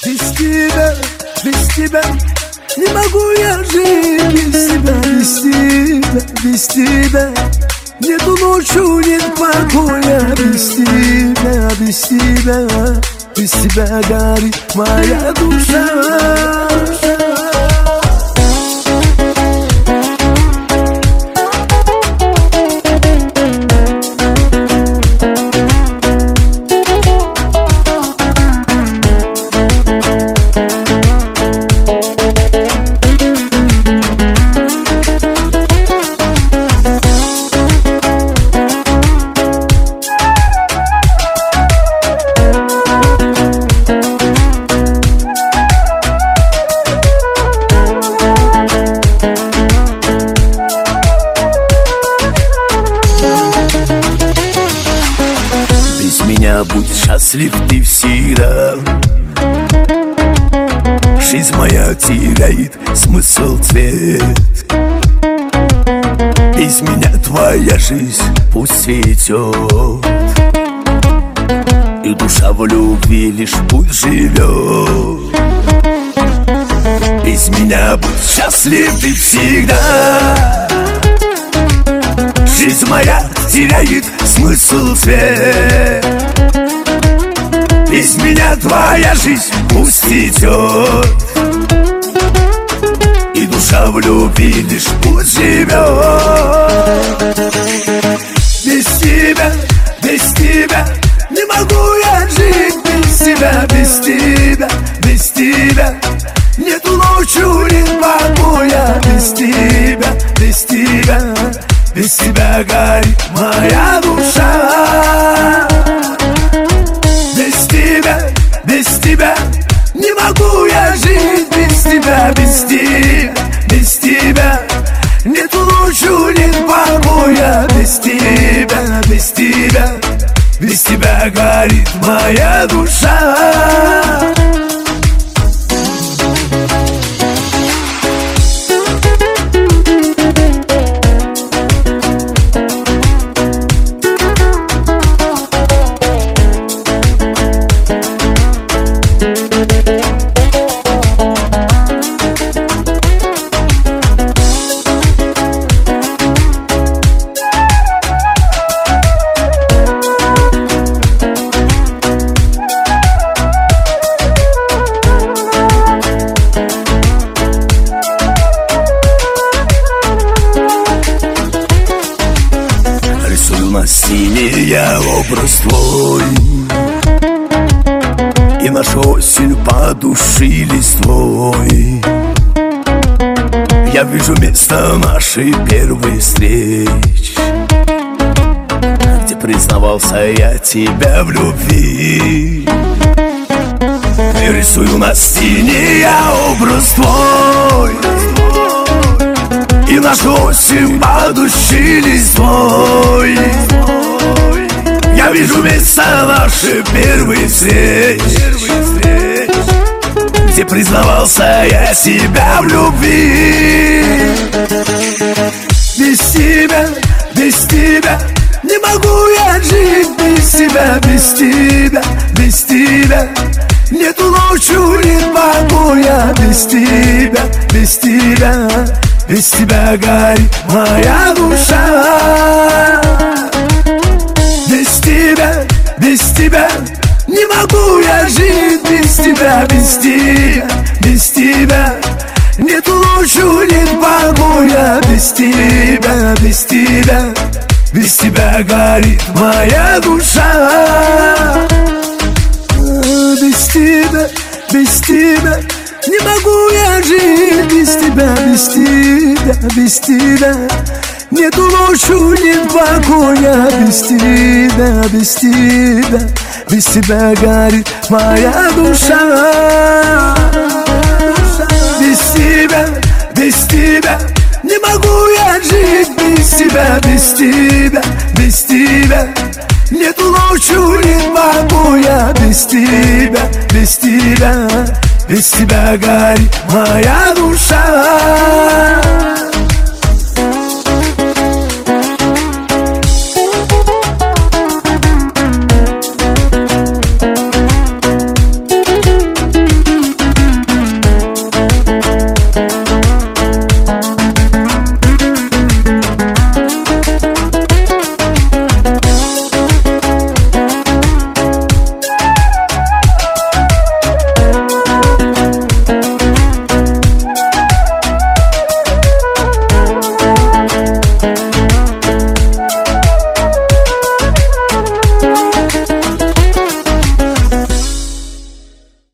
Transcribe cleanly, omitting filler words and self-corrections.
без тебя не могу я жить, без тебя, без тебя нету ночью, нет покоя, без тебя горит моя душа. Будь счастлив ты всегда. Жизнь моя теряет смысл, цвет. Без меня твоя жизнь пусть цветет, и душа в любви лишь пусть живет. Без меня будь счастлив ты всегда. Жизнь моя теряет смысл, цвет. Без меня твоя жизнь пусть цветет, и душа в любви лишь пусть живет. Без тебя не могу я жить, без тебя нету ночью, нет покоя, без тебя горит моя душа. Без тебя не могу я жить, без тебя нету ночью, нет покоя, без тебя горит моя душа. На стене я образ твой, и наша осень по душе листвой. Я вижу место нашей первой встречи, где признавался я тебя в любви. И рисую на стене я образ твой, и наша осень по душе листвой. Я вижу место нашей первой встречи, где признавался я себя в любви. Без тебя не могу я жить, без тебя нету ночью, нет покоя, без тебя горит моя душа. Без тебя не могу я жить, без тебя нету ночью, нет покоя, без тебя горит моя душа. Без тебя не могу я жить, без тебя нету ночью, нет покоя, без тебя горит моя душа. Без тебя не могу я жить, без тебя нету ночью, нет покоя, без тебя горит моя душа.